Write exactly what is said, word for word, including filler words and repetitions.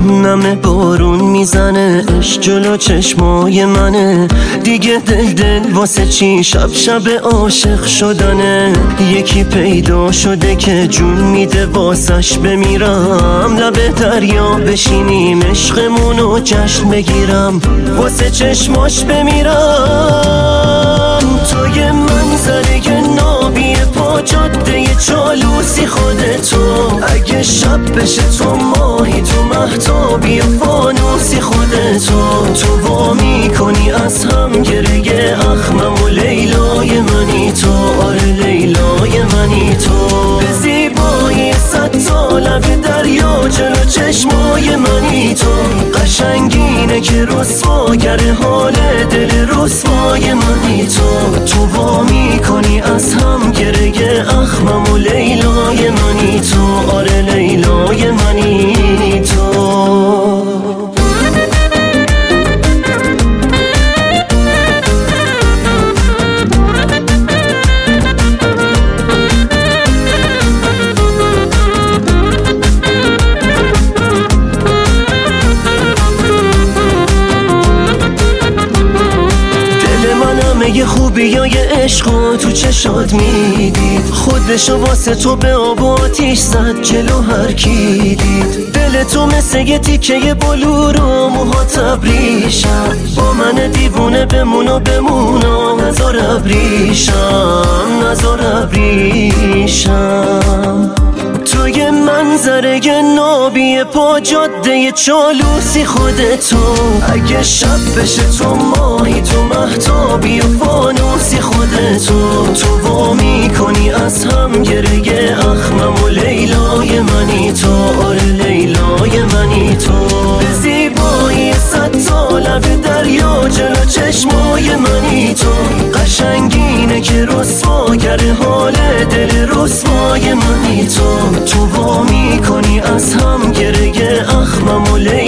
نمه بارون میزنه عشق جلو چشمای منه، دیگه دل دل واسه چی شب شب عاشق شدنه. یکی پیدا شده که جون میده واسش بمیرم، لب دریا بشینیم عشقمونو جشن بگیرم، واسه چشماش بمیرم. تو یه منظره نابی پا جاده چالوسی خودتو، اگه شب بشه تو ماهی تو مهتابی فانوسی خودتو. تو وا میکنی از هم گریه اخمم و لیلای منی تو، آره لیلای منی تو. به زیبایی صد تا لب دریا جلو چشمای منی تو، قشنگینه که رسواگر حال دل رسوای منی تو. تو وا میکنی از هم گریه اخمم و لیلای منی تو، آره لیلای منی تو. یه خوبیای عشقو تو چشات میدید، خودشو واسه تو به آب و آتیش زد جلو هر کی دید. دل تو مثل یه تیکه بلور و موها تبریشم، با من دیوونه بمون و بمون و نزار ابریشم، نزار ابریشم. تو یه منظره نابی پا جاده چالوسی خودتو، اگه شب بشه تو ماهی تو مهتابی و فانوسی خودتو. تو وا میکنی از هم گریه اخمم و لیلای منی تو، آره لیلای منی تو. به زیبایی صد تا لب دریا جلو چشمای منی تو، قشنگینه که رسواگر حال دل رسوای منی تو. تو وا میکنی از هم گریه اخمم و لیلای